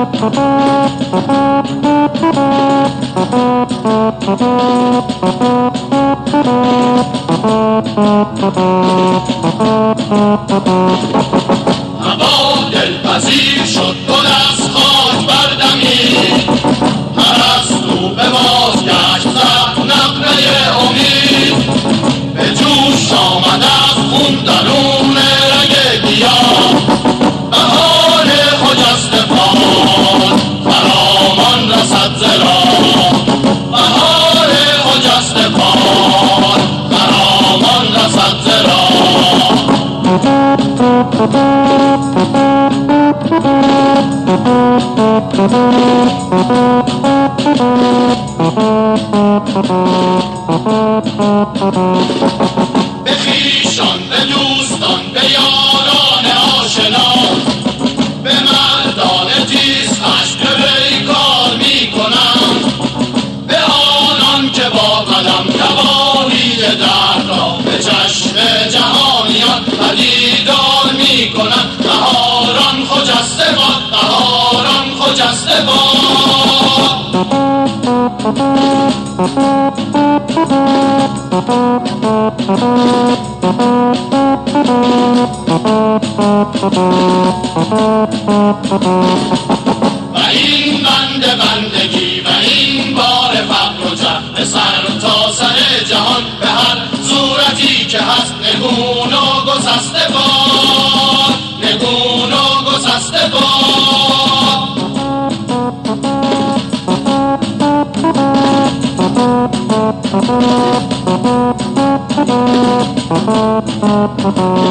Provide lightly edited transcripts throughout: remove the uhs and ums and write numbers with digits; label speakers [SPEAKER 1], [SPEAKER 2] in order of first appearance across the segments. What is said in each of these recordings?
[SPEAKER 1] هوا دلپذیر شد گل از خاک بردمید، پرستو به بازگشت زد نغمه امید، به جوش آمد از خون درون رگ گیاه، بهار خجسته باد خرامان رسد ز راه، بهار خجسته باد خرامان رسد ز راه. به خویشان، به دوستان، به یاران آشنا، به مردان تیز اشک پیکار می کنم، به آنان که با قدم نواحی درد را به چشم جهانیان پدیدار می کنند. بهاران خجسته باد، بهاران خجسته باد. و این بندگی و این بار فقر و جهل سر تا سر جهان، به هر صورتی که هست نگون و گسسته باد، نگون و گسسته باد.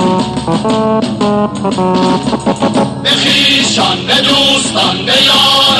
[SPEAKER 1] به خویشان، به دوستان، به یاران